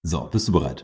So, bist du bereit?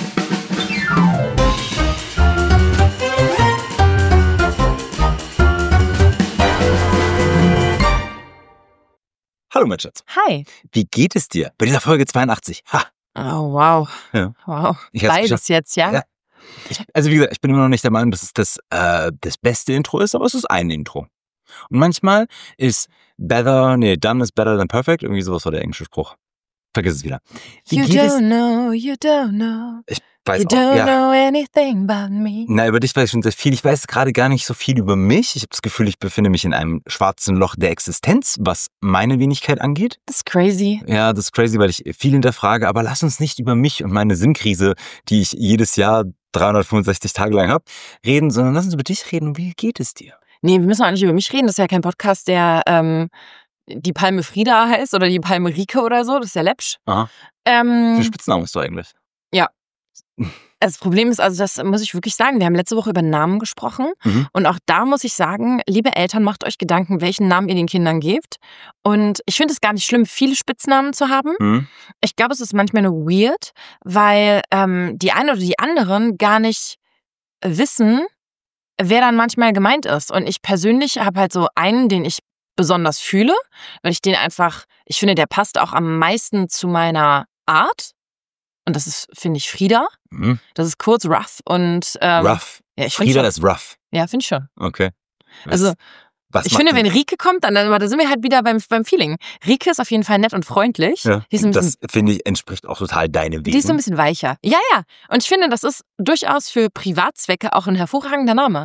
Hallo, mein Schatz. Hi. Wie geht es dir bei dieser Folge 82? Ha. Oh, wow. Ja. Wow. Ich hab's Beides geschafft. jetzt, ja? Also wie gesagt, ich bin immer noch nicht der Meinung, dass es das beste Intro ist, aber es ist ein Intro. Und manchmal ist done is better than perfect. Irgendwie sowas war der englische Spruch. Vergiss es wieder. You don't know. Ich weiß You auch, don't ja. know anything about me. Na, über dich weiß ich schon sehr viel. Ich weiß gerade gar nicht so viel über mich. Ich habe das Gefühl, ich befinde mich in einem schwarzen Loch der Existenz, was meine Wenigkeit angeht. Das ist crazy. Ja, das ist crazy, weil ich viel hinterfrage. Aber lass uns nicht über mich und meine Sinnkrise, die ich jedes Jahr 365 Tage lang habe, reden, sondern lass uns über dich reden. Wie geht es dir? Nee, wir müssen auch nicht über mich reden. Das ist ja kein Podcast, der die Palme Frieda heißt oder die Palme Rike oder so. Das ist ja läppsch. Aha. Wie viel Spitznamen hast du eigentlich? Ja. Das Problem ist, also das muss ich wirklich sagen, wir haben letzte Woche über Namen gesprochen und auch da muss ich sagen, liebe Eltern, macht euch Gedanken, welchen Namen ihr den Kindern gebt. Und ich finde es gar nicht schlimm, viele Spitznamen zu haben. Ich glaube, es ist manchmal nur weird, weil die einen oder die anderen gar nicht wissen, wer dann manchmal gemeint ist. Und ich persönlich habe halt so einen, den ich besonders fühle, weil ich den einfach, ich finde, der passt auch am meisten zu meiner Art. Und das ist, finde ich, Frieda. Das ist kurz rough und Rough. ja, ich Frieda schon. ist rough. Ja, finde ich schon. Okay. Also ich finde, wenn Rike kommt, dann aber da sind wir halt wieder beim Feeling. Rike ist auf jeden Fall nett und freundlich. Ja, Die ist ein bisschen, das finde ich entspricht auch total deinem Wesen. die ist so ein bisschen weicher. Ja, ja. Und ich finde, das ist durchaus für Privatzwecke auch ein hervorragender Name.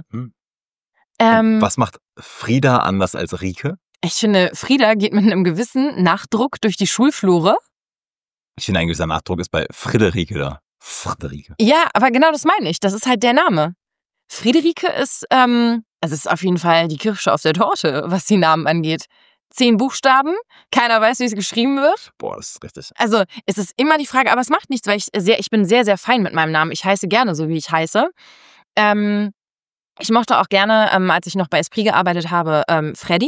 Was macht Frieda anders als Rike? Ich finde, Frieda geht mit einem gewissen Nachdruck durch die Schulflure. Ich finde, ein gewisser Nachdruck ist bei Friederike da. Friederike. Ja, aber genau das meine ich. Das ist halt der Name. Friederike ist, also es ist auf jeden Fall die Kirsche auf der Torte, was die Namen angeht. 10 Buchstaben, keiner weiß, wie es geschrieben wird. Boah, das ist richtig. Also es ist immer die Frage, aber es macht nichts, weil ich bin sehr, sehr fein mit meinem Namen. Ich heiße gerne so, wie ich heiße. Ich mochte auch gerne, als ich noch bei Esprit gearbeitet habe, Freddy.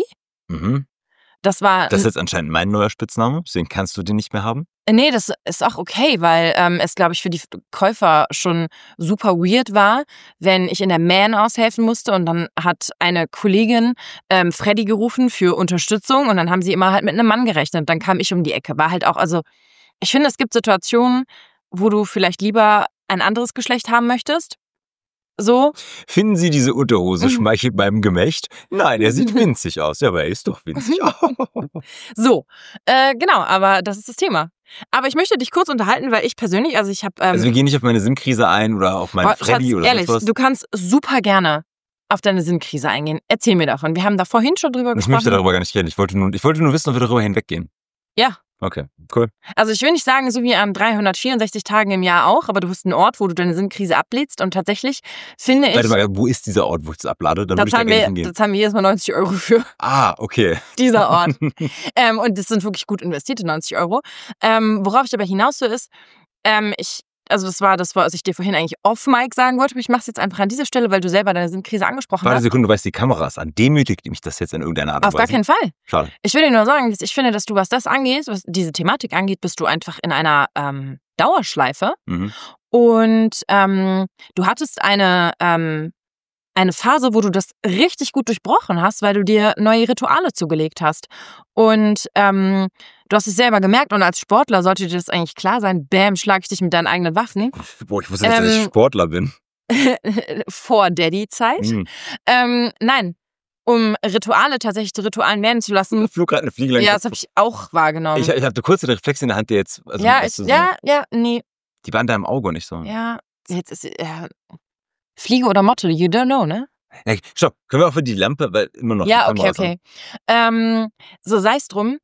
Das ist jetzt anscheinend mein neuer Spitzname, deswegen kannst du den nicht mehr haben. Nee, das ist auch okay, weil es, glaube ich, für die Käufer schon super weird war, wenn ich in der Man aushelfen musste und dann hat eine Kollegin Freddy gerufen für Unterstützung und dann haben sie immer halt mit einem Mann gerechnet. Dann kam ich um die Ecke. War halt auch, also ich finde, es gibt Situationen, wo du vielleicht lieber ein anderes Geschlecht haben möchtest. So. Finden Sie diese Unterhose schmeichelt meinem Gemächt? Nein, er sieht winzig aus. Ja, aber er ist doch winzig. So, genau, aber das ist das Thema. Aber ich möchte dich kurz unterhalten, weil ich persönlich, also ich habe... also wir gehen nicht auf meine Sinnkrise ein oder auf meinen Freddy Schatz, oder ehrlich, was? Du kannst super gerne auf deine Sinnkrise eingehen. Erzähl mir davon. Wir haben da vorhin schon drüber gesprochen. Ich möchte darüber gar nicht reden. Ich wollte nur wissen, ob wir darüber hinweggehen. Ja. Okay, cool. Also ich will nicht sagen, so wie an 364 Tagen im Jahr auch, aber du hast einen Ort, wo du deine Sinnkrise ablädst und tatsächlich finde ich... Warte mal, wo ist dieser Ort, wo ich das ablade? Dann da würde ich da gerne hingehen. Da zahlen wir jedes Mal 90 Euro für. Ah, okay. Dieser Ort. Und das sind wirklich gut investierte 90 Euro. Worauf ich aber hinaus will ist, das war, was ich dir vorhin eigentlich off-Mic sagen wollte, aber ich mache es jetzt einfach an dieser Stelle, weil du selber deine Sinnkrise angesprochen hast. Warte eine Sekunde, du weißt die Kameras an. Demütigt mich das jetzt in irgendeiner Art und Weise? Auf gar keinen Fall. Schade. Ich will dir nur sagen, dass ich finde, dass du, was das angeht, was diese Thematik angeht, bist du einfach in einer Dauerschleife. Und du hattest eine Phase, wo du das richtig gut durchbrochen hast, weil du dir neue Rituale zugelegt hast. Und du hast es selber gemerkt und als Sportler sollte dir das eigentlich klar sein. Bäm, schlag ich dich mit deinen eigenen Waffen. Boah, ich wusste nicht, dass ich Sportler bin. Vor Daddy-Zeit. Nein, um Rituale tatsächlich zu Ritualen werden zu lassen. Flug gerade eine Fliege lang. Ja, das habe ich auch wahrgenommen. Ich hatte kurz den Reflex in der Hand, der jetzt... Also nee. Die war in deinem Auge nicht so. Ja, jetzt ist... Fliege oder Motte, you don't know, ne? Ja, stopp, können wir auch für die Lampe, weil immer noch... Ja, okay. So sei es drum.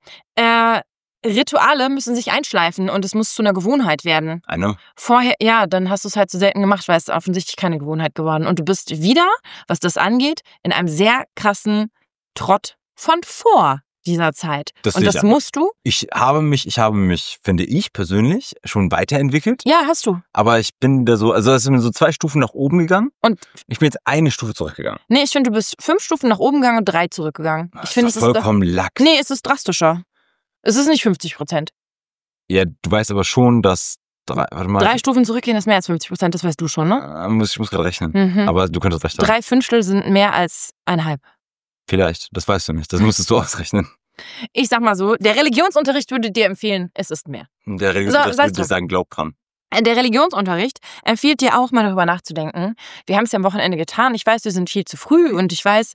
Rituale müssen sich einschleifen und es muss zu einer Gewohnheit werden. I know. Vorher, ja, dann hast du es halt zu selten gemacht, weil es offensichtlich keine Gewohnheit geworden. Und du bist wieder, was das angeht, in einem sehr krassen Trott von vor dieser Zeit. Und das musst du. Ich habe mich, finde ich persönlich, schon weiterentwickelt. Ja, hast du. Aber ich bin da so, also es sind so 2 Stufen nach oben gegangen. Und ich bin jetzt eine Stufe zurückgegangen. Nee, ich finde, du bist 5 Stufen nach oben gegangen und 3 zurückgegangen. Ich finde, es ist vollkommen Lack. Nee, es ist drastischer. Es ist nicht 50%. Ja, du weißt aber schon, dass 3 Stufen zurückgehen ist mehr als 50%, das weißt du schon, ne? Ich muss gerade rechnen. Aber du könntest recht haben. 3/5 sind mehr als 1,5. Vielleicht, das weißt du nicht. Das müsstest du ausrechnen. Ich sag mal so, der Religionsunterricht würde dir empfehlen, es ist mehr. Der Religionsunterricht würde dir sagen, glaub dran. Der Religionsunterricht empfiehlt dir auch mal darüber nachzudenken. Wir haben es ja am Wochenende getan. Ich weiß, wir sind viel zu früh und ich weiß,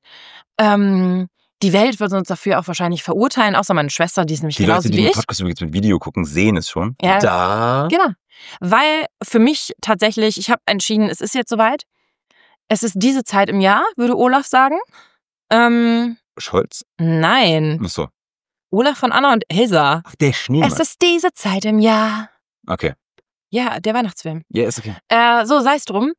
die Welt wird uns dafür auch wahrscheinlich verurteilen, außer meine Schwester, die ist nämlich genauso wie ich. Die Leute, die den Podcast übrigens mit Video gucken, sehen es schon. Ja, da. Genau. Weil für mich tatsächlich, ich habe entschieden, es ist jetzt soweit. Es ist diese Zeit im Jahr, würde Olaf sagen. Scholz? Nein. Ach so. Olaf von Anna und Elsa. Ach, der Schneemann. Es ist diese Zeit im Jahr. Okay. Ja, der Weihnachtsfilm. Ja, ist okay. So, sei es drum.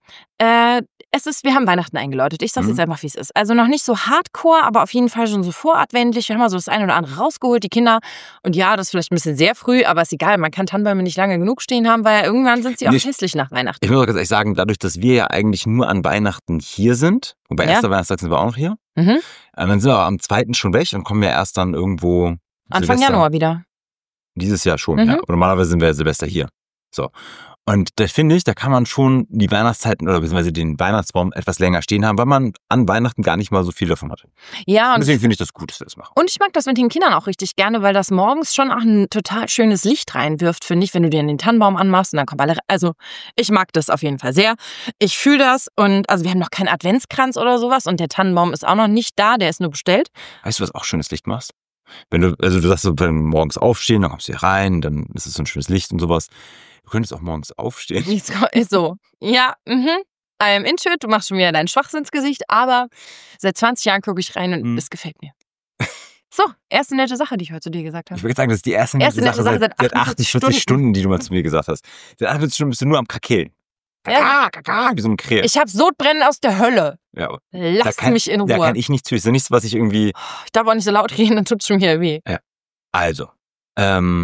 Wir haben Weihnachten eingeläutet. Ich sag's jetzt einfach, wie es ist. Also noch nicht so hardcore, aber auf jeden Fall schon so voradventlich. Wir haben mal so das eine oder andere rausgeholt, die Kinder. Und ja, das ist vielleicht ein bisschen sehr früh, aber ist egal. Man kann Tannenbäume nicht lange genug stehen haben, weil irgendwann sind sie auch hässlich nach Weihnachten. Ich muss auch ganz ehrlich sagen, dadurch, dass wir ja eigentlich nur an Weihnachten hier sind, wobei erster Weihnachtstag sind wir auch noch hier, dann sind wir am 2. schon weg und kommen ja erst dann irgendwo Anfang Januar wieder. Dieses Jahr schon, ja. Aber normalerweise sind wir ja Silvester hier. So. Und da finde ich, da kann man schon die Weihnachtszeiten oder beziehungsweise den Weihnachtsbaum etwas länger stehen haben, weil man an Weihnachten gar nicht mal so viel davon hat. Ja, und deswegen finde ich das gut, dass wir das machen. Und ich mag das mit den Kindern auch richtig gerne, weil das morgens schon auch ein total schönes Licht reinwirft, finde ich, wenn du dir den Tannenbaum anmachst und dann kommen alle. Also ich mag das auf jeden Fall sehr. Ich fühle das und also wir haben noch keinen Adventskranz oder sowas und der Tannenbaum ist auch noch nicht da, der ist nur bestellt. Weißt du, was auch schönes Licht machst? Du sagst so, wenn wir morgens aufstehen, dann kommst du hier rein, dann ist es so ein schönes Licht und sowas. Du könntest auch morgens aufstehen. Ist so. Ja, I am into it. Du machst schon wieder dein Schwachsinnsgesicht, aber seit 20 Jahren gucke ich rein und es gefällt mir. So, erste nette Sache, die ich heute zu dir gesagt habe. Ich würde sagen, das ist die erste nette Sache seit 48 Stunden, die du mal zu mir gesagt hast. Seit 48 Stunden bist du nur am Krakeln. Kaka, wie so ein Krähe. Ich habe Sodbrennen aus der Hölle. Ja, Lass mich in Ruhe. Da kann ich nichts für. Das ist nichts, was ich irgendwie... Ich darf auch nicht so laut reden, dann tut's schon wieder weh. Ja. Also, ich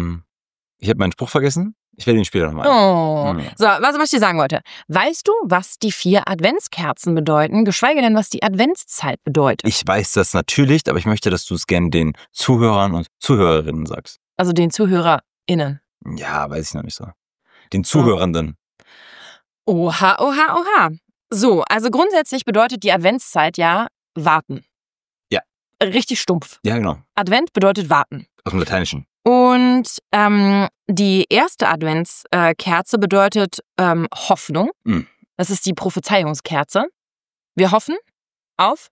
habe meinen Spruch vergessen. Ich werde ihn später nochmal. So, was ich dir sagen wollte. Weißt du, was die 4 Adventskerzen bedeuten, geschweige denn, was die Adventszeit bedeutet? Ich weiß das natürlich, aber ich möchte, dass du es gerne den Zuhörern und Zuhörerinnen sagst. Also den ZuhörerInnen. Ja, weiß ich noch nicht so. Den Zuhörenden. Oha, oha, oha. So, also grundsätzlich bedeutet die Adventszeit ja warten. Ja. Richtig stumpf. Ja, genau. Advent bedeutet warten. Aus dem Lateinischen. Und die erste Adventskerze bedeutet Hoffnung. Das ist die Prophezeiungskerze. Wir hoffen auf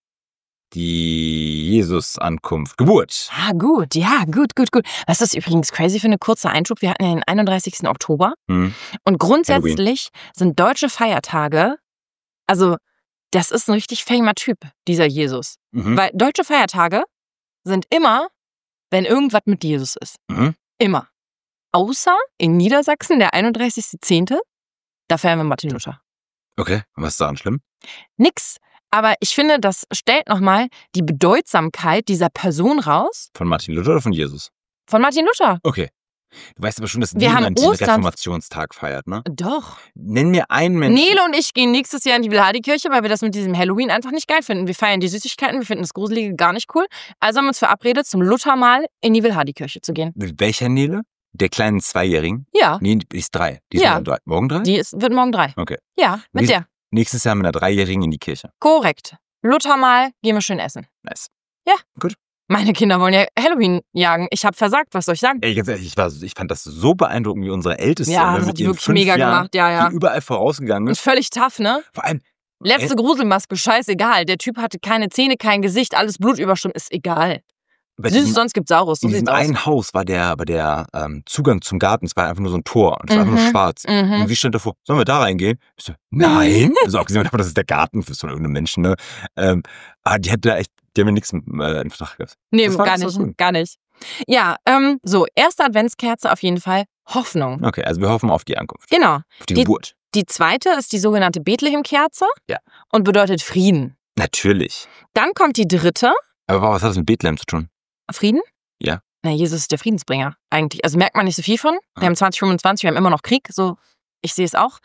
die Jesus-Ankunft, Geburt. Gut, ja, gut. Das ist übrigens crazy für eine kurze Einschub. Wir hatten ja den 31. Oktober. Und grundsätzlich sind deutsche Feiertage, also das ist ein richtig famer Typ, dieser Jesus. Weil deutsche Feiertage sind immer, wenn irgendwas mit Jesus ist. Immer. Außer in Niedersachsen, der 31.10., da feiern wir Martin Luther. Okay, und was ist daran schlimm? Nix. Aber ich finde, das stellt nochmal die Bedeutsamkeit dieser Person raus. Von Martin Luther oder von Jesus? Von Martin Luther. Okay. Du weißt aber schon, dass niemand den Reformationstag feiert, ne? Doch. Nenn mir einen Menschen. Nele und ich gehen nächstes Jahr in die Wilhadi-Kirche, weil wir das mit diesem Halloween einfach nicht geil finden. Wir feiern die Süßigkeiten, wir finden das Gruselige gar nicht cool. Also haben wir uns verabredet, zum Luthermahl in die Wilhadi-Kirche zu gehen. Mit welcher Nele? Der kleinen 2-Jährigen? Ja. Nee, die ist 3. Die ist morgen 3? Wird morgen 3. Okay. Ja, mit der. Nächstes Jahr mit einer 3-Jährigen in die Kirche. Korrekt. Luthermahl, gehen wir schön essen. Nice. Ja. Gut. Meine Kinder wollen ja Halloween jagen. Ich habe versagt, was soll ich sagen? Ey, ganz ehrlich, ich fand das so beeindruckend, wie unsere Älteste. Ja, das hat die wirklich mega gemacht, ja. Die überall vorausgegangen ist. Und völlig tough, ne? Vor allem... Letzte Gruselmaske, scheißegal. Der Typ hatte keine Zähne, kein Gesicht, alles blutüberströmt, ist egal. Süß, sonst gibt's Saures. So in diesem einen Haus war der Zugang zum Garten, es war einfach nur so ein Tor und es war einfach nur schwarz. Und wie stand davor, sollen wir da reingehen? Ich so, nein. Also auch gesehen, das ist der Garten für so irgendeinen Menschen, ne? Aber die haben mir nichts in Vertrag gehabt. Nee, gar nicht. Ja, so, erste Adventskerze auf jeden Fall Hoffnung. Okay, also wir hoffen auf die Ankunft. Genau. Auf die Geburt. Die zweite ist die sogenannte Bethlehem-Kerze. Ja. Und bedeutet Frieden. Natürlich. Dann kommt die dritte. Aber was hat das mit Bethlehem zu tun? Frieden? Ja. Na, Jesus ist der Friedensbringer, eigentlich. Also merkt man nicht so viel von. Wir haben 2025, wir haben immer noch Krieg, so, ich sehe es auch.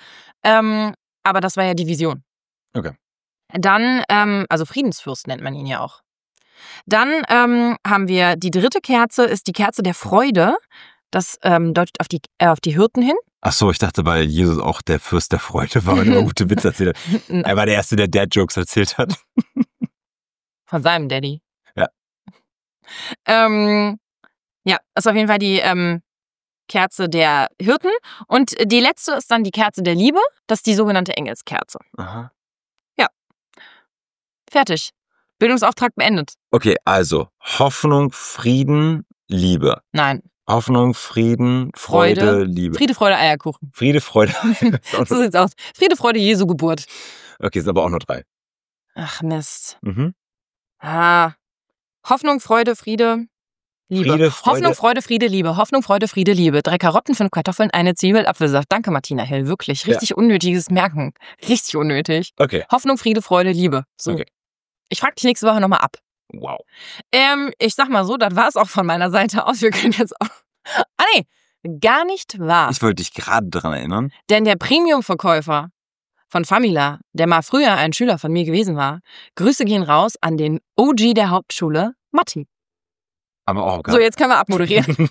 Aber das war ja die Vision. Okay. Dann, also Friedensfürst nennt man ihn ja auch. Dann haben wir die dritte Kerze, ist die Kerze der Freude. Das deutet auf die Hirten hin. Ach so, ich dachte, weil Jesus auch der Fürst der Freude war und immer gute Witze erzählt hat. Er war der Erste, der Dad-Jokes erzählt hat. Von seinem Daddy. Ja. Ja, ist auf jeden Fall die Kerze der Hirten. Und die letzte ist dann die Kerze der Liebe. Das ist die sogenannte Engelskerze. Aha. Ja. Fertig. Bildungsauftrag beendet. Okay, also Hoffnung, Frieden, Liebe. Nein. Hoffnung, Frieden, Freude, Liebe. Friede, Freude, Eierkuchen. Friede, Freude. So sieht's aus. Friede, Freude, Jesu Geburt. Okay, sind aber auch nur 3. Ach Mist. Mhm. Hoffnung, Freude, Friede, Liebe. Friede, Freude. Hoffnung, Freude, Friede, Liebe. Hoffnung, Freude, Friede, Liebe. 3 Karotten, 5 Kartoffeln, 1 Zwiebel, Apfelsaft. Danke, Martina Hill. Wirklich. Richtig unnötiges Merken. Richtig unnötig. Okay. Hoffnung, Friede, Freude, Liebe. So. Okay. Ich frage dich nächste Woche nochmal ab. Wow. Ich sag mal so, das war es auch von meiner Seite aus. Wir können jetzt auch... gar nicht wahr. Ich wollte dich gerade daran erinnern. Denn der Premium-Verkäufer von Famila, der mal früher ein Schüler von mir gewesen war, Grüße gehen raus an den OG der Hauptschule, Matti. Aber auch So, jetzt können wir abmoderieren.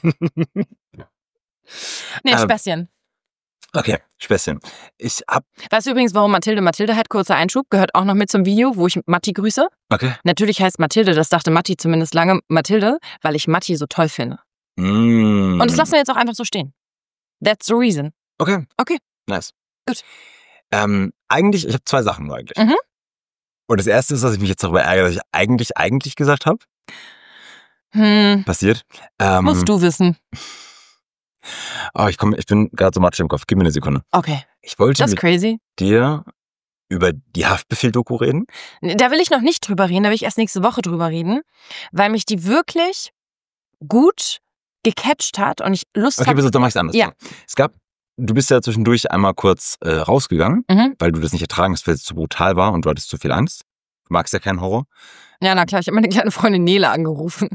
Späßchen. Okay, Späßchen. Weißt du übrigens, warum Mathilde hat? Kurzer Einschub, gehört auch noch mit zum Video, wo ich Matti grüße. Okay. Natürlich heißt Mathilde, das dachte Matti zumindest lange, Mathilde, weil ich Matti so toll finde. Und das lassen wir jetzt auch einfach so stehen. That's the reason. Okay. Nice. Gut. Eigentlich, ich habe 2 Sachen nur eigentlich. Mhm. Und das erste ist, dass ich mich jetzt darüber ärgere, dass ich eigentlich gesagt habe. Passiert. Musst du wissen. Oh, ich bin gerade so matschig im Kopf. Gib mir eine Sekunde. Okay. Ich wollte Das ist mit crazy. dir über die Haftbefehl-Doku reden. Da will ich noch nicht drüber reden, da will ich erst nächste Woche drüber reden, weil mich die wirklich gut gecatcht hat und ich Lust habe. Okay, dann mach ich's anders. Ja. Du bist ja zwischendurch einmal kurz rausgegangen, weil du das nicht ertragen hast, weil es zu brutal war und du hattest zu viel Angst. Du magst ja keinen Horror. Ja, na klar, ich habe meine kleine Freundin Nele angerufen.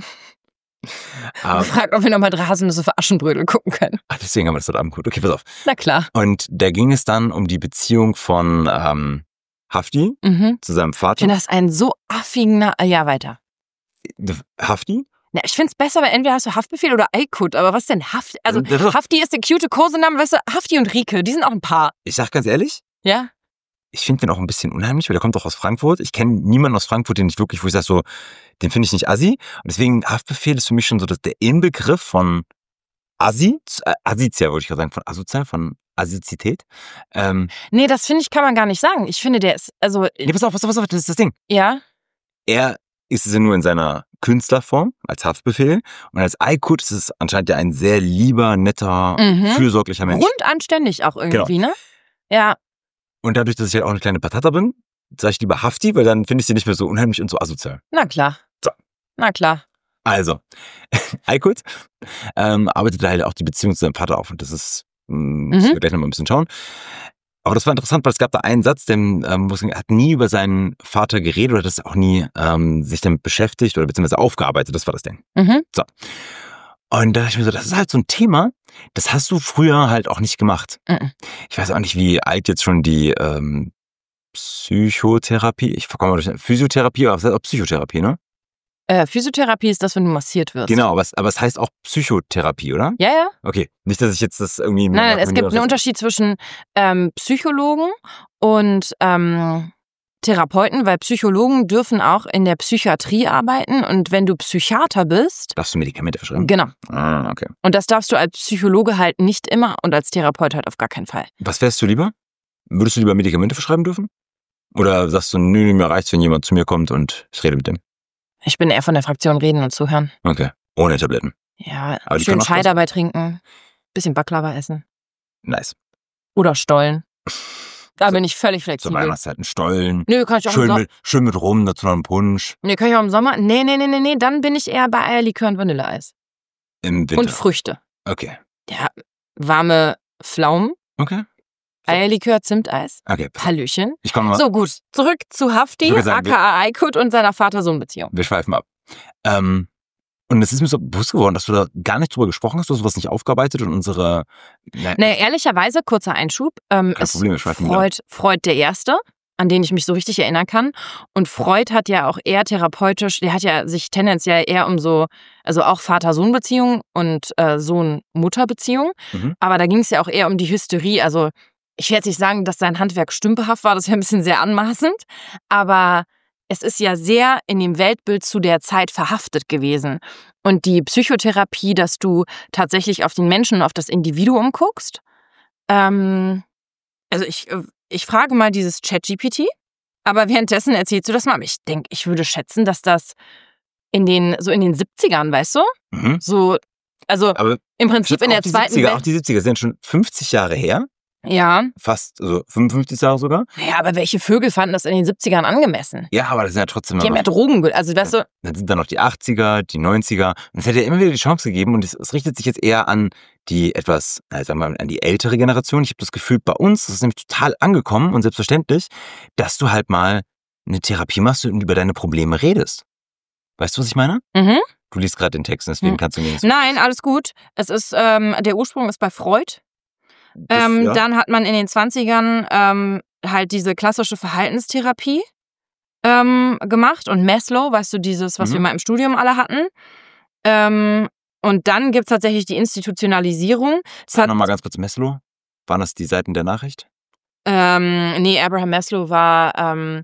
Gefragt, ob wir nochmal 3 Haselnüsse für Aschenbrödel gucken können. Ach, deswegen haben wir das heute Abend geguckt. Okay, pass auf. Na klar. Und da ging es dann um die Beziehung von Hafti zu seinem Ich Vater. finde das ein so affigen... Ja, weiter. Hafti? Na, ich finde es besser, weil entweder hast du Haftbefehl oder Aykut, aber was denn Hafti? Also, Das- Hafti ist der cute Kosename, weißt du, Hafti und Rike, die sind auch ein Paar. Ich sag ganz ehrlich, Ja? ich finde den auch ein bisschen unheimlich, weil der kommt auch aus Frankfurt. Ich kenne niemanden aus Frankfurt, wo ich sage so, den finde ich nicht assi. Und deswegen Haftbefehl ist für mich schon so der Inbegriff von Assi, Asizia wollte ich gerade sagen, von Asozial, von Asizität. Nee, das finde ich, kann man gar nicht sagen. Ich finde, der ist, also... Nee, pass auf, das ist das Ding. Ja? Er ist es ja nur in seiner Künstlerform, als Haftbefehl. Und als Aykut ist es anscheinend ja ein sehr lieber, netter, fürsorglicher Mensch. Grundanständig auch irgendwie, ne? Ja. Und dadurch, dass ich halt auch eine kleine Patata bin, sage ich lieber Hafti, weil dann finde ich sie nicht mehr so unheimlich und so asozial. Na klar. So. Na klar. Also, Aykut arbeitet halt auch die Beziehung zu seinem Vater auf. Und das ist, müssen wir gleich noch mal ein bisschen schauen. Aber das war interessant, weil es gab da einen Satz, der hat nie über seinen Vater geredet oder das auch nie sich damit beschäftigt oder beziehungsweise aufgearbeitet. Das war das Ding. So. Und da dachte ich mir so, das ist halt so ein Thema, das hast du früher halt auch nicht gemacht. Ich weiß auch nicht, wie alt jetzt schon die Psychotherapie, ich komme mal durch Physiotherapie, aber es heißt auch Psychotherapie, ne? Physiotherapie ist das, wenn du massiert wirst. Genau, aber es heißt auch Psychotherapie, oder? Ja, ja. Okay, nicht, dass ich jetzt das irgendwie... Nein, es gibt einen Unterschied zwischen Psychologen und Therapeuten, weil Psychologen dürfen auch in der Psychiatrie arbeiten und wenn du Psychiater bist... Darfst du Medikamente verschreiben? Genau. Ah, okay. Und das darfst du als Psychologe halt nicht immer und als Therapeut halt auf gar keinen Fall. Was wärst du lieber? Würdest du lieber Medikamente verschreiben dürfen? Oder sagst du, nö, mir reicht's, wenn jemand zu mir kommt und ich rede mit dem? Ich bin eher von der Fraktion reden und zuhören. Okay, ohne Tabletten. Ja, Aber die schön können auch Chai was? dabei trinken, bisschen Baklava essen. Nice. Oder Stollen. Da bin ich völlig Zur flexibel. Weihnachtszeit ein Stollen. Nö, kann ich auch im Sommer. Schön mit Rum, dazu noch ein Punsch. Nee, kann ich auch im Sommer. Nee, dann bin ich eher bei Eierlikör und Vanilleeis. Im Winter. Und Früchte. Okay. Ja, warme Pflaumen, Okay. So. Eierlikör, Zimteis. Okay. Hallöchen. Ich komme mal. So, gut. Zurück zu Hafti, Ich würd sagen, aka Aykut und seiner Vater-Sohn-Beziehung. Wir schweifen ab. Und es ist mir so bewusst geworden, dass du da gar nicht drüber gesprochen hast, du hast sowas nicht aufgearbeitet und unsere... Nee, ehrlicherweise, kurzer Einschub, ist Problem, wir schweifen wieder. Freud der Erste, an den ich mich so richtig erinnern kann. Und Freud hat ja auch eher therapeutisch, der hat ja sich tendenziell eher um so, also auch Vater-Sohn-Beziehung und Sohn-Mutter-Beziehung. Aber da ging es ja auch eher um die Hysterie. Also ich will jetzt nicht sagen, dass sein Handwerk stümperhaft war, das wäre ein bisschen sehr anmaßend. Aber es ist ja sehr in dem Weltbild zu der Zeit verhaftet gewesen. Und die Psychotherapie, dass du tatsächlich auf den Menschen, auf das Individuum guckst. Also ich frage mal dieses ChatGPT, aber währenddessen erzählst du das mal. Ich denke, ich würde schätzen, dass das in den 70ern, weißt du? So, also aber im Prinzip in der zweiten Welt. Auch die 70er sind schon 50 Jahre her. Ja. Fast, also 55 Jahre sogar. Ja, aber welche Vögel fanden das in den 70ern angemessen? Ja, aber das sind ja trotzdem Die haben ja Drogen, also weißt du. Dann sind da noch die 80er, die 90er. Und es hätte ja immer wieder die Chance gegeben und es richtet sich jetzt eher an die etwas, sagen wir mal, an die ältere Generation. Ich habe das Gefühl, bei uns ist es nämlich total angekommen und selbstverständlich, dass du halt mal eine Therapie machst und über deine Probleme redest. Weißt du, was ich meine? Du liest gerade den Text, deswegen kannst du nicht. Nein, alles gut. Es ist, der Ursprung ist bei Freud. Dann hat man in den 20ern halt diese klassische Verhaltenstherapie gemacht und Maslow, weißt du, dieses, was wir mal im Studium alle hatten. Und dann gibt es tatsächlich die Institutionalisierung. Nochmal ganz kurz Maslow. Waren das die Seiten der Nachricht? Nee, Abraham Maslow war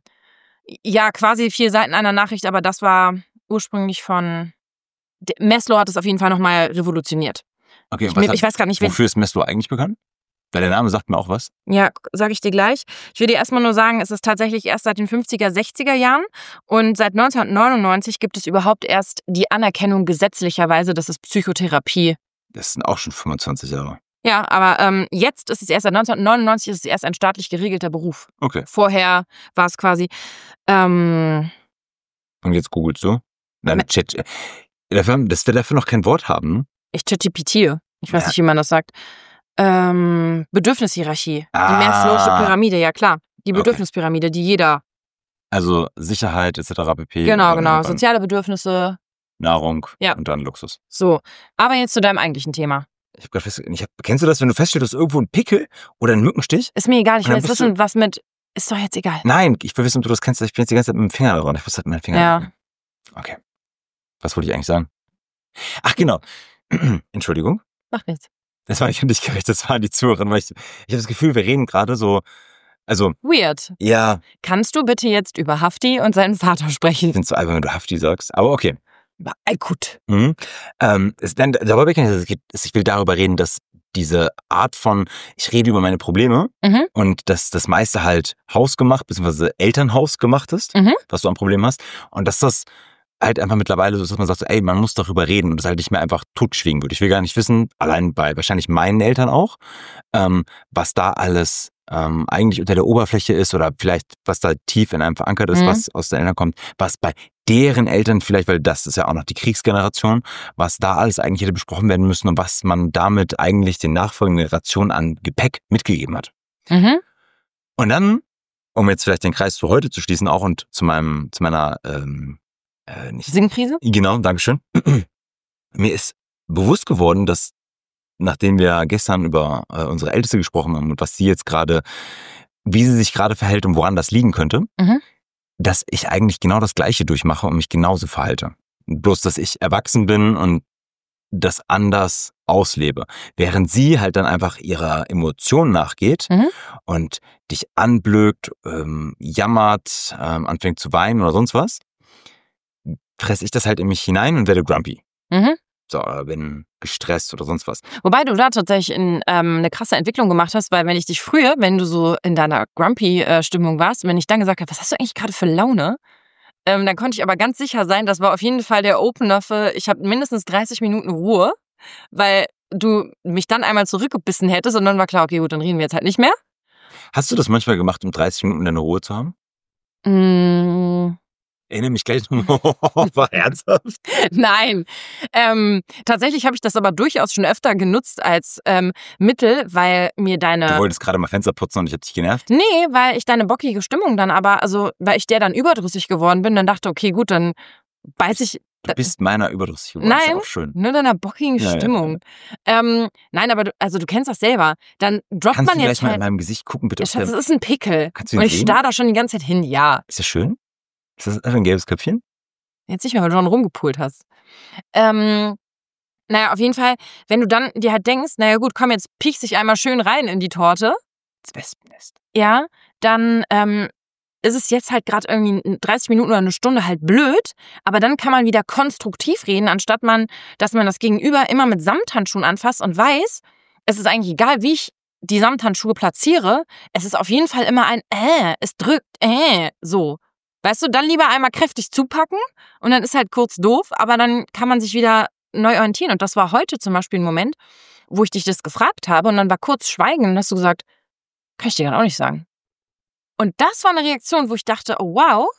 ja quasi 4 Seiten einer Nachricht, aber das war ursprünglich von Maslow hat es auf jeden Fall nochmal revolutioniert. Okay, ich weiß gar nicht, wofür ist Maslow eigentlich bekannt? Weil der Name sagt mir auch was. Ja, sage ich dir gleich. Ich will dir erstmal nur sagen, es ist tatsächlich erst seit den 50er, 60er Jahren und seit 1999 gibt es überhaupt erst die Anerkennung gesetzlicherweise, dass es Psychotherapie. Das sind auch schon 25 Jahre. Ja, aber jetzt ist es erst, seit 1999 ist es erst ein staatlich geregelter Beruf. Okay. Vorher war es quasi. Und jetzt googelst du? Nein, Chat. Das wird dafür noch kein Wort haben. Ich ChatGPT. Ich weiß nicht, wie man das sagt. Bedürfnishierarchie. Die Maslow'sche Pyramide, ja klar. Die Bedürfnispyramide, die jeder. Also Sicherheit etc. pp. Genau. Soziale Bedürfnisse. Nahrung und dann Luxus. So, aber jetzt zu deinem eigentlichen Thema. Kennst du das, wenn du feststellst, dass irgendwo ein Pickel oder ein Mückenstich? Ist mir egal, ich will jetzt wissen, was mit... Ist doch jetzt egal. Nein, ich will wissen, ob du das kennst. Ich bin jetzt die ganze Zeit mit dem Finger da dran. Ich wusste halt meinen Finger. Ja. Okay. Was wollte ich eigentlich sagen? Ach, genau. Entschuldigung. Mach nichts. Das war nicht an dich gerichtet, das waren die Zuhörer. Ich habe das Gefühl, wir reden gerade so, also... Weird. Ja. Kannst du bitte jetzt über Hafti und seinen Vater sprechen? Ich finde es so albern, wenn du Hafti sagst, aber okay. Gut. Ich will darüber reden, dass diese Art von, ich rede über meine Probleme und dass das meiste halt hausgemacht, beziehungsweise Elternhausgemacht ist, was du an Problemen hast. Und dass das halt einfach mittlerweile so ist, dass man sagt, ey, man muss darüber reden und das halt nicht mehr einfach totschwiegen wird. Ich will gar nicht wissen, allein bei wahrscheinlich meinen Eltern auch, was da alles eigentlich unter der Oberfläche ist oder vielleicht was da tief in einem verankert ist, was aus den Eltern kommt, was bei deren Eltern vielleicht, weil das ist ja auch noch die Kriegsgeneration, was da alles eigentlich hätte besprochen werden müssen und was man damit eigentlich den nachfolgenden Generationen an Gepäck mitgegeben hat. Und dann, um jetzt vielleicht den Kreis zu heute zu schließen auch und zu meiner Singkrise? Genau, Dankeschön. Mir ist bewusst geworden, dass nachdem wir gestern über unsere Älteste gesprochen haben und was sie jetzt gerade, wie sie sich gerade verhält und woran das liegen könnte, dass ich eigentlich genau das Gleiche durchmache und mich genauso verhalte. Bloß, dass ich erwachsen bin und das anders auslebe. Während sie halt dann einfach ihrer Emotion nachgeht und dich anblökt, jammert, anfängt zu weinen oder sonst was, fresse ich das halt in mich hinein und werde grumpy. So, bin gestresst oder sonst was. Wobei du da tatsächlich eine krasse Entwicklung gemacht hast, weil wenn ich dich früher, wenn du so in deiner Grumpy-Stimmung warst, wenn ich dann gesagt habe, was hast du eigentlich gerade für Laune? Dann konnte ich aber ganz sicher sein, das war auf jeden Fall der Opener für, ich habe mindestens 30 Minuten Ruhe, weil du mich dann einmal zurückgebissen hättest und dann war klar, okay, gut, dann reden wir jetzt halt nicht mehr. Hast du das manchmal gemacht, um 30 Minuten deine Ruhe zu haben? Erinnere mich gleich war ernsthaft? Nein. Tatsächlich habe ich das aber durchaus schon öfter genutzt als Mittel, weil mir deine... Du wolltest gerade mal Fenster putzen und ich habe dich genervt? Nee, weil ich deine bockige Stimmung dann aber, also weil ich der dann überdrüssig geworden bin, dann dachte, okay, gut, dann beiß ich Du bist meiner überdrüssig geworden. Nein, ist ja auch schön. Nur deiner bockigen Stimmung. Nein, aber du kennst das selber. Dann droppt Kannst man du jetzt gleich mal in halt... meinem Gesicht gucken, bitte? Schatz, das ist ein Pickel. Kannst du ihn Und ich sehen? starr da schon die ganze Zeit hin, ja. Ist das schön? Ist das ein gelbes Köpfchen? Jetzt nicht mehr, weil du schon rumgepult hast. Naja, auf jeden Fall, wenn du dann dir halt denkst, naja gut, komm, jetzt piekst dich einmal schön rein in die Torte. Das Wespennest. Ja, dann ist es jetzt halt gerade irgendwie 30 Minuten oder eine Stunde halt blöd, aber dann kann man wieder konstruktiv reden, anstatt dass man das Gegenüber immer mit Samthandschuhen anfasst und weiß, es ist eigentlich egal, wie ich die Samthandschuhe platziere, es ist auf jeden Fall immer ein es drückt, so. Weißt du, dann lieber einmal kräftig zupacken und dann ist halt kurz doof, aber dann kann man sich wieder neu orientieren. Und das war heute zum Beispiel ein Moment, wo ich dich das gefragt habe und dann war kurz Schweigen und hast du gesagt, kann ich dir gerade auch nicht sagen. Und das war eine Reaktion, wo ich dachte, oh wow,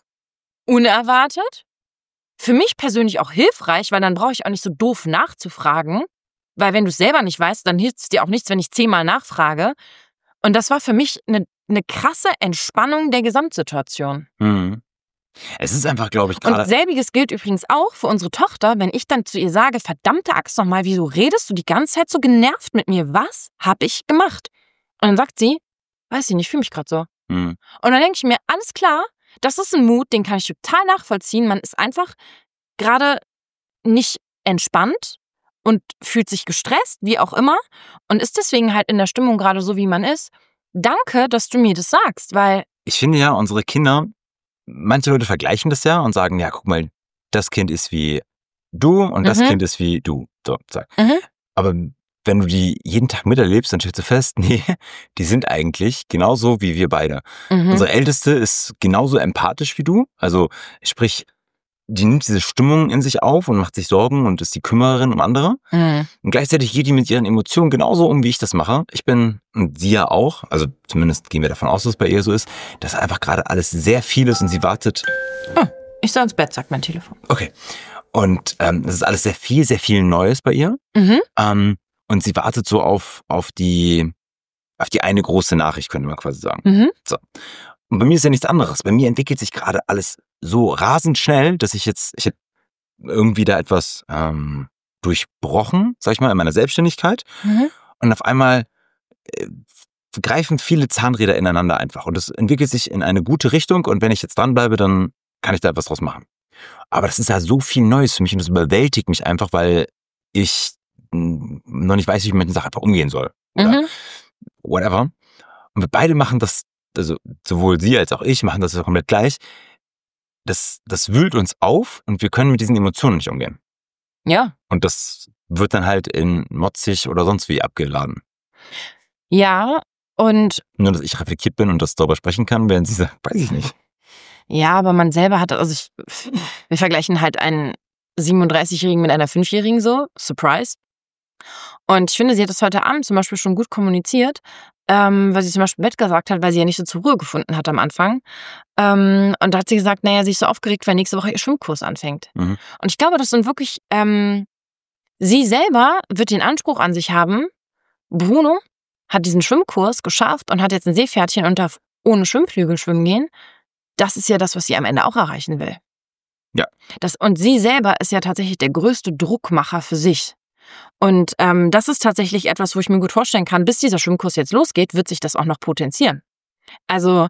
unerwartet. Für mich persönlich auch hilfreich, weil dann brauche ich auch nicht so doof nachzufragen. Weil wenn du es selber nicht weißt, dann hilft es dir auch nichts, wenn ich 10-mal nachfrage. Und das war für mich eine krasse Entspannung der Gesamtsituation. Mhm. Es ist einfach, glaube ich, gerade... Und selbiges gilt übrigens auch für unsere Tochter, wenn ich dann zu ihr sage, verdammte Axt nochmal, wieso redest du die ganze Zeit so genervt mit mir? Was habe ich gemacht? Und dann sagt sie, weiß ich nicht, fühle mich gerade so. Mhm. Und dann denke ich mir, alles klar, das ist ein Mut, den kann ich total nachvollziehen. Man ist einfach gerade nicht entspannt und fühlt sich gestresst, wie auch immer, und ist deswegen halt in der Stimmung gerade so, wie man ist. Danke, dass du mir das sagst, weil... Ich finde ja, unsere Kinder, manche Leute vergleichen das ja und sagen, ja, guck mal, das Kind ist wie du und das Kind ist wie du. So, zack. Aber wenn du die jeden Tag miterlebst, dann stellst du fest, nee, die sind eigentlich genauso wie wir beide. Unsere Älteste ist genauso empathisch wie du. Also sprich, die nimmt diese Stimmung in sich auf und macht sich Sorgen und ist die Kümmererin um andere. Und gleichzeitig geht die mit ihren Emotionen genauso um, wie ich das mache. Ich bin, und sie ja auch, also zumindest gehen wir davon aus, dass es bei ihr so ist, dass einfach gerade alles sehr viel ist und sie wartet. Ich soll ins Bett, sagt mein Telefon. Okay. Und das ist alles sehr viel Neues bei ihr. Und sie wartet so auf die eine große Nachricht, könnte man quasi sagen. So. Und bei mir ist ja nichts anderes. Bei mir entwickelt sich gerade alles so rasend schnell, dass ich hätte irgendwie da etwas durchbrochen, sag ich mal, in meiner Selbstständigkeit. Und auf einmal greifen viele Zahnräder ineinander einfach. Und das entwickelt sich in eine gute Richtung. Und wenn ich jetzt dranbleibe, dann kann ich da etwas draus machen. Aber das ist ja so viel Neues für mich und das überwältigt mich einfach, weil ich noch nicht weiß, wie ich mit der Sache einfach umgehen soll. Oder whatever. Und wir beide machen das, also sowohl sie als auch ich machen das ja komplett gleich. Das wühlt uns auf und wir können mit diesen Emotionen nicht umgehen. Ja. Und das wird dann halt in motzig oder sonst wie abgeladen. Ja, und... Nur, dass ich reflektiert bin und das darüber sprechen kann, während sie sagt, weiß ich nicht. Ja, aber man selber hat, wir vergleichen halt einen 37-Jährigen mit einer 5-Jährigen so, Surprise. Und ich finde, sie hat das heute Abend zum Beispiel schon gut kommuniziert, weil sie zum Beispiel im Bett gesagt hat, weil sie ja nicht so zur Ruhe gefunden hat am Anfang. Und da hat sie gesagt, naja, sie ist so aufgeregt, weil nächste Woche ihr Schwimmkurs anfängt. Und ich glaube, das sind wirklich, sie selber wird den Anspruch an sich haben, Bruno hat diesen Schwimmkurs geschafft und hat jetzt ein Seepferdchen und darf ohne Schwimmflügel schwimmen gehen. Das ist ja das, was sie am Ende auch erreichen will. Ja. Und sie selber ist ja tatsächlich der größte Druckmacher für sich. Und das ist tatsächlich etwas, wo ich mir gut vorstellen kann, bis dieser Schwimmkurs jetzt losgeht, wird sich das auch noch potenzieren. Also,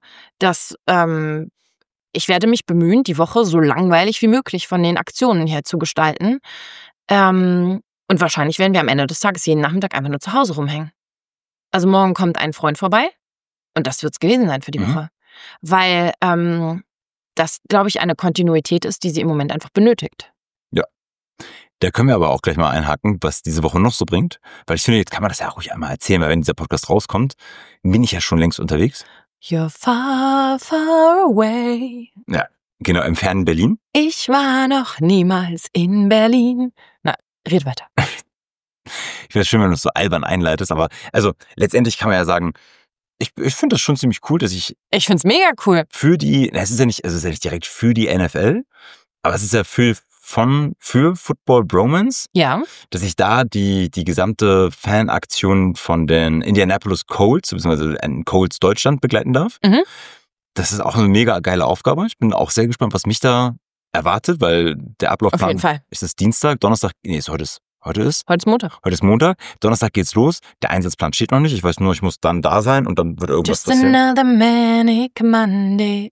ich werde mich bemühen, die Woche so langweilig wie möglich von den Aktionen her zu gestalten. Und wahrscheinlich werden wir am Ende des Tages jeden Nachmittag einfach nur zu Hause rumhängen. Also morgen kommt ein Freund vorbei und das wird's gewesen sein für die Woche. Weil das, glaube ich, eine Kontinuität ist, die sie im Moment einfach benötigt. Ja. Da können wir aber auch gleich mal einhaken, was diese Woche noch so bringt. Weil ich finde, jetzt kann man das ja auch ruhig einmal erzählen, weil wenn dieser Podcast rauskommt, bin ich ja schon längst unterwegs. You're far, far away. Ja, genau, im fernen Berlin. Ich war noch niemals in Berlin. Na, red weiter. Ich finde es schön, wenn du es so albern einleitest, aber also letztendlich kann man ja sagen, ich finde das schon ziemlich cool, dass ich... Ich finde es mega cool. Es ist ja nicht direkt für die NFL, aber es ist ja für Football Bromance, ja, dass ich da die gesamte Fanaktion von den Indianapolis Colts, beziehungsweise Colts Deutschland begleiten darf. Das ist auch eine mega geile Aufgabe. Ich bin auch sehr gespannt, was mich da erwartet, weil der Auf jeden Ablaufplan Fall. ist es Dienstag, Donnerstag, heute ist Heute ist Montag. Heute ist Montag, Donnerstag geht's los. Der Einsatzplan steht noch nicht. Ich weiß nur, ich muss dann da sein und dann wird irgendwas Just passieren. another manic Monday.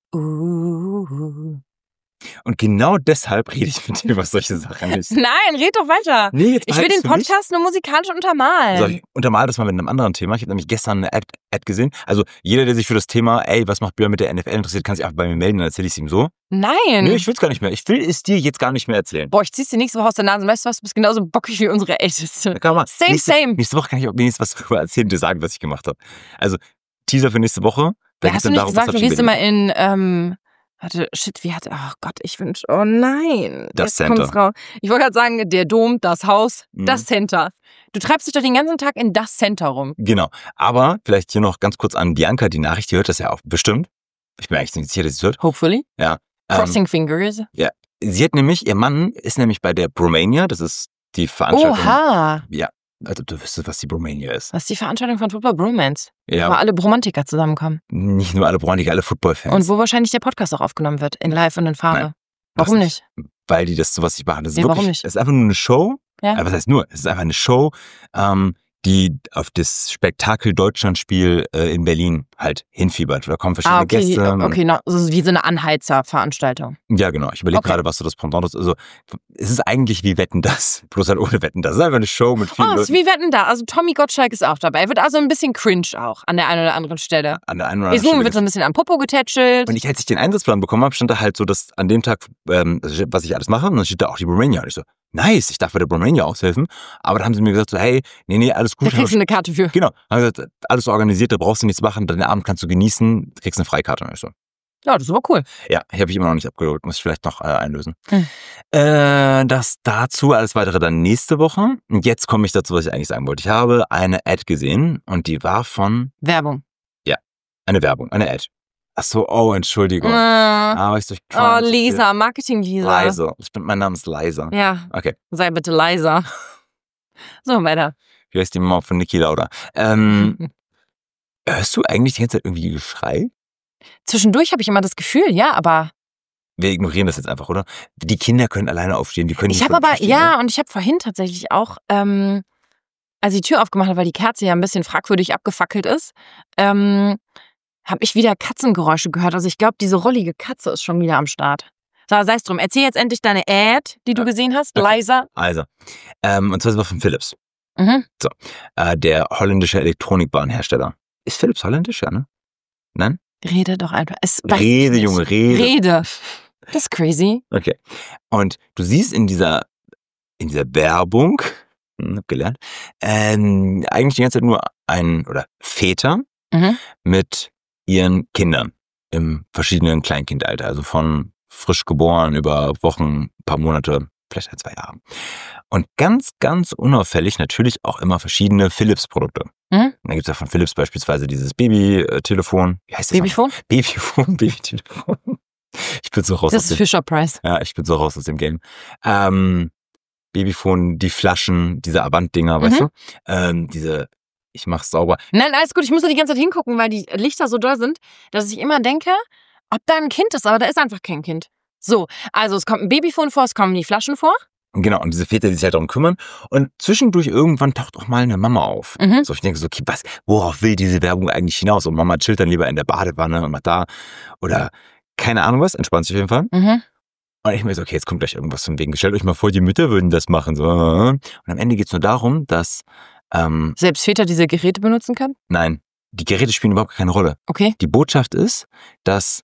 Und genau deshalb rede ich mit dir über solche Sachen nicht. Nein, red doch weiter. Nee, jetzt Ich will den behalt's für mich. Podcast nur musikalisch untermalen. So, ich untermal das mal mit einem anderen Thema. Ich habe nämlich gestern eine Ad gesehen. Also jeder, der sich für das Thema, was macht Björn mit der NFL interessiert, kann sich einfach bei mir melden, dann erzähle ich es ihm so. Nein. Nee, ich will es gar nicht mehr. Ich will es dir jetzt gar nicht mehr erzählen. Boah, ich zieh's dir nächste Woche aus der Nase. Weißt du was, du bist genauso bockig wie unsere Älteste. Da kann man Same. Nächste Woche kann ich auch wenigstens was darüber erzählen und dir sagen, was ich gemacht habe. Also Teaser für nächste Woche. Da Ja, geht's hast du dann nicht darum, gesagt, was du hat gehst immer in, oh Gott, oh nein. Das Jetzt kommt's Center. raus. Ich wollte gerade sagen, der Dom, das Haus, Mhm. das Center. Du treibst dich doch den ganzen Tag in das Center rum. Genau. Aber vielleicht hier noch ganz kurz an Bianca, die Nachricht, die hört das ja auch bestimmt. Ich bin eigentlich nicht sicher, dass sie es hört. Hopefully. Crossing fingers. Sie hat nämlich, ihr Mann ist nämlich bei der Bromania, das ist die Veranstaltung. Oha. Ja, also du wüsstest, was die Bromania ist. Das ist die Veranstaltung von Football Bromance. Wo Ja, alle Bromantiker zusammenkommen. nicht nur alle Bromaniker, alle Football-Fans. Und wo wahrscheinlich der Podcast auch aufgenommen wird. In Live und in Farbe. Nein, Warum das nicht? Weil die das sowas nicht machen. Das ist Nee, wirklich, warum nicht? Es ist einfach nur eine Show. Ja. Was heißt nur? Es ist einfach eine Show, die auf das Spektakel Deutschlandspiel in Berlin halt hinfiebert. Da kommen verschiedene Gäste. Okay, so wie so eine Anheizer-Veranstaltung. Ja, genau. Ich überlege Okay. gerade, was so das Pendant ist. Also, es ist eigentlich wie Wetten, das. Bloß halt ohne Wetten, das. Es ist einfach eine Show mit vielen Oh, Leuten. ist wie Wetten da. Also Tommy Gottschalk ist auch dabei. Er wird also ein bisschen cringe auch an der einen oder anderen Stelle. An der einen oder Jetzt anderen wird so Stelle. ein bisschen am Popo getätschelt. Und als ich den Einsatzplan bekommen habe, stand da halt so, dass an dem Tag, was ich alles mache, und dann steht da auch die Bromania. Und ich so, nice, ich darf bei der Bromania aushelfen. Aber dann haben sie mir gesagt so, hey, nee, alles Da gut. kriegst du eine Karte für. Genau. Haben gesagt, alles organisiert, da brauchst du nichts machen, den Abend kannst du genießen, kriegst eine Freikarte. Und ich so, Ja, das ist aber cool. ja, habe ich immer noch nicht abgeholt, muss ich vielleicht noch einlösen. Hm. Das dazu, alles weitere dann nächste Woche. Und jetzt komme ich dazu, was ich eigentlich sagen wollte. Ich habe eine Ad gesehen und die war von, Werbung. eine Werbung, eine Ad. Ach so, oh, Entschuldigung. Ah. Aber ich durch Oh, Lisa, Marketing-Lisa. Leise. Mein Name ist Leisa. Ja, Okay. sei bitte leiser. So, weiter. Wie heißt die Mama von Niki Lauda? Hörst du eigentlich die ganze Zeit irgendwie Geschrei? Zwischendurch habe ich immer das Gefühl, ja, aber Wir ignorieren das jetzt einfach, oder? Die Kinder können alleine aufstehen, die können ich nicht habe von der aber, Tür stehen, ja, und ich habe vorhin tatsächlich auch, als ich die Tür aufgemacht habe, weil die Kerze ja ein bisschen fragwürdig abgefackelt ist, habe ich wieder Katzengeräusche gehört. Also ich glaube, diese rollige Katze ist schon wieder am Start. So, sei es drum. Erzähl jetzt endlich deine Ad, die du gesehen hast. Okay. Leiser. Also, und zwar ist es von Philips. Mhm. Der holländische Elektronikwarenhersteller. Ist Philips holländisch, ja, ne? Nein? Rede doch einfach. Rede, Junge, rede. Rede. Das ist crazy. Okay. Und du siehst in dieser Werbung, hab gelernt, eigentlich die ganze Zeit nur Väter Mhm. mit ihren Kindern im verschiedenen Kleinkindalter, also von frisch geboren über Wochen, ein paar Monate, vielleicht 2 Jahre. Und ganz, ganz unauffällig natürlich auch immer verschiedene Philips-Produkte. Mhm. Da gibt es ja von Philips beispielsweise dieses Baby-Telefon. Wie heißt das? Babyphone? Babyphone, Babytelefon. Ich bin so raus Das aus ist dem Fisher Price. Ja, ich bin so raus aus dem Game. Babyphone, die Flaschen, diese Avant-Dinger, weißt du? Ich mach's sauber. Nein, alles gut. Ich muss nur die ganze Zeit hingucken, weil die Lichter so doll sind, dass ich immer denke, ob da ein Kind ist. Aber da ist einfach kein Kind. So, also es kommt ein Babyphone vor, es kommen die Flaschen vor. Genau, und diese Väter, die sich halt darum kümmern. Und zwischendurch irgendwann taucht auch mal eine Mama auf. Mhm. So, ich denke so, okay, worauf will diese Werbung eigentlich hinaus? Und Mama chillt dann lieber in der Badewanne und macht da. Oder keine Ahnung was, entspannt sich auf jeden Fall. Mhm. Und ich mir so, okay, jetzt kommt gleich irgendwas von wegen. Stellt euch mal vor, die Mütter würden das machen. So. Und am Ende geht's nur darum, dass, Selbst Väter diese Geräte benutzen können? nein, die Geräte spielen überhaupt keine Rolle. Okay. Die Botschaft ist, dass,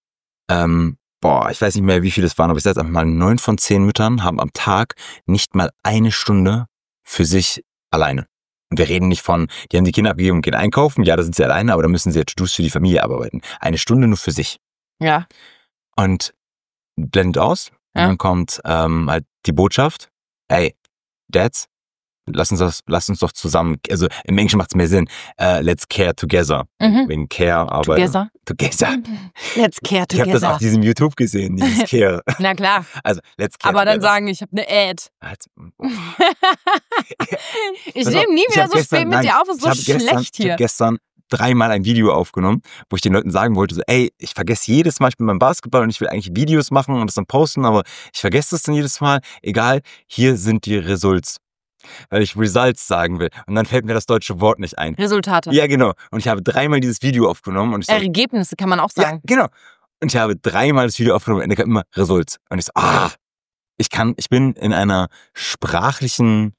ich weiß nicht mehr, wie viele es waren, aber ich sage jetzt einfach mal, 9 von 10 Müttern haben am Tag nicht mal eine Stunde für sich alleine. Und wir reden nicht von, die haben die Kinder abgegeben und gehen einkaufen. Ja, da sind sie alleine, aber da müssen sie jetzt To-Dos für die Familie abarbeiten. Eine Stunde nur für sich. Ja. Und blendet aus. Ja. Und dann kommt halt die Botschaft, ey, Dads, lass uns doch zusammen, also im Englischen macht es mehr Sinn, let's care together. Mhm. Wegen Care arbeiten. Together. Let's care Ich habe das auf together. diesem YouTube gesehen, dieses Care. Na klar. Also, let's care Aber dann together. sagen, ich habe eine Ad. Halt, Ich pass nehme auf, nie ich wieder hab so spät mit dir auf, ist so ich hab schlecht Ich hier. habe gestern 3-mal ein Video aufgenommen, wo ich den Leuten sagen wollte, so, ey, ich vergesse jedes Mal, ich bin beim Basketball und ich will eigentlich Videos machen und das dann posten, aber ich vergesse das dann jedes Mal. Egal, hier sind die Results. Weil ich Results sagen will. Und dann fällt mir das deutsche Wort nicht ein. Resultate. Ja, genau. Und ich habe 3-mal dieses Video aufgenommen. Und ich so, Ergebnisse kann man auch sagen. Ja, genau. Und ich habe 3-mal das Video aufgenommen und Ende kam immer Results. Und ich so, ich bin in einer sprachlichen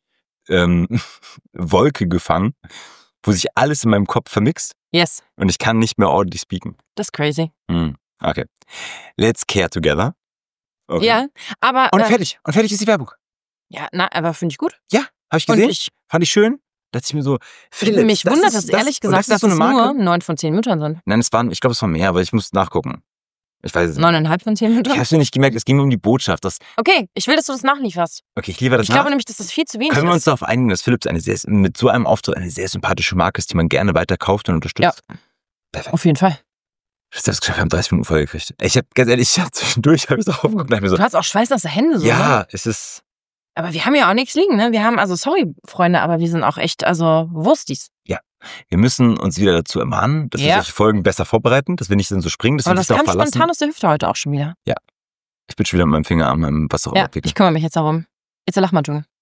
Wolke gefangen, wo sich alles in meinem Kopf vermixt. Yes. Und ich kann nicht mehr ordentlich speaken. Das ist crazy. Okay. Let's care together. Okay. Ja, aber... Und fertig. Und fertig ist die Werbung. Ja, aber finde ich gut. Ja, habe ich gesehen. Fand ich schön. Da dachte ich mir so, Philipp, mich wundert es ehrlich gesagt, dass so eine es Marke? nur 9 von 10 Müttern sind. Nein, ich glaube, es waren mehr, aber ich muss nachgucken. Ich weiß es nicht. 9,5 von 10 Müttern? Ich habe es nicht gemerkt, es ging um die Botschaft. Okay, ich will, dass du das nachlieferst. Okay, ich liefere das Ich glaube nämlich, dass das viel zu wenig ist. Können wir uns darauf einigen, dass Philips mit so einem Auftritt eine sehr sympathische Marke ist, die man gerne weiter kauft und unterstützt? Ja, perfekt. Auf jeden Fall. Wir haben 30 Minuten voll gekriegt. Ich habe ganz ehrlich, zwischendurch habe ich drauf geguckt und mir so, Du hast auch schweißnasse Hände so. ja, ne? es ist... Aber wir haben ja auch nichts liegen, ne? Wir haben, sorry, Freunde, aber wir sind auch echt, Wurstis. Ja, wir müssen uns wieder dazu ermahnen, dass wir solche Folgen besser vorbereiten, dass wir nicht dann so springen, dass aber wir das uns darauf kam verlassen. spontan aus der Hüfte heute auch schon wieder. Ja, ich bin schon wieder mit meinem Finger an meinem Wasser Ja, abwickeln. ich kümmere mich jetzt darum. Jetzt lach mal, Junge.